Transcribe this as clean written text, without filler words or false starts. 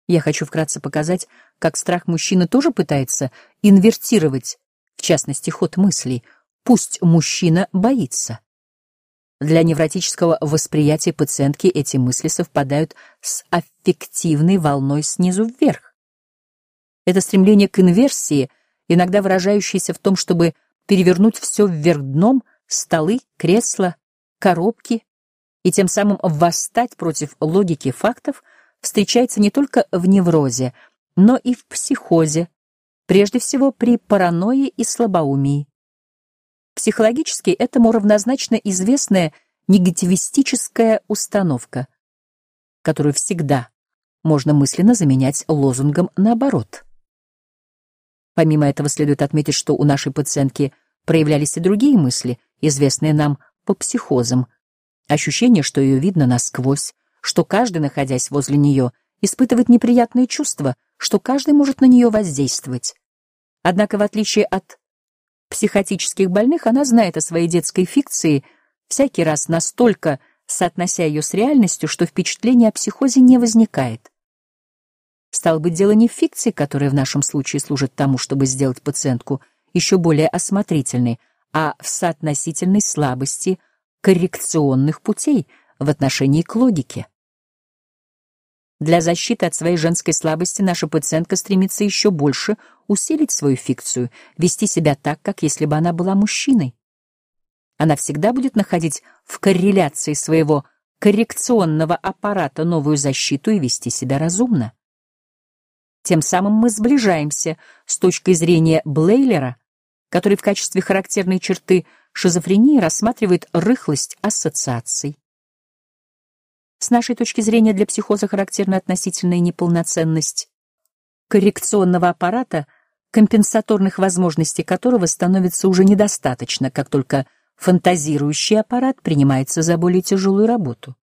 Я хочу вкратце показать, как страх мужчины тоже пытается инвертировать, в частности, ход мыслей. Пусть мужчина боится. Для невротического восприятия пациентки эти мысли совпадают с аффективной волной снизу вверх. Это стремление к инверсии, иногда выражающееся в том, чтобы перевернуть все вверх дном, столы, кресла, коробки, и тем самым восстать против логики фактов, встречается не только в неврозе, но и в психозе, прежде всего при паранойе и слабоумии. Психологически этому равнозначна известная негативистическая установка, которую всегда можно мысленно заменять лозунгом наоборот. Помимо этого следует отметить, что у нашей пациентки проявлялись и другие мысли, известные нам по психозам. Ощущение, что ее видно насквозь, что каждый, находясь возле нее, испытывает неприятные чувства, что каждый может на нее воздействовать. Однако, в отличие от психотических больных, она знает о своей детской фикции, всякий раз настолько соотнося ее с реальностью, что впечатление о психозе не возникает. Стало быть, дело не в фикции, которая в нашем случае служит тому, чтобы сделать пациентку еще более осмотрительной, а в соотносительной слабости коррекционных путей в отношении к логике. Для защиты от своей женской слабости наша пациентка стремится еще больше усилить свою фикцию, вести себя так, как если бы она была мужчиной. Она всегда будет находить в корреляции своего коррекционного аппарата новую защиту и вести себя разумно. Тем самым мы сближаемся с точкой зрения Блейлера, который в качестве характерной черты шизофрении рассматривает рыхлость ассоциаций. С нашей точки зрения для психоза характерна относительная неполноценность коррекционного аппарата, компенсаторных возможностей которого становится уже недостаточно, как только фантазирующий аппарат принимается за более тяжелую работу.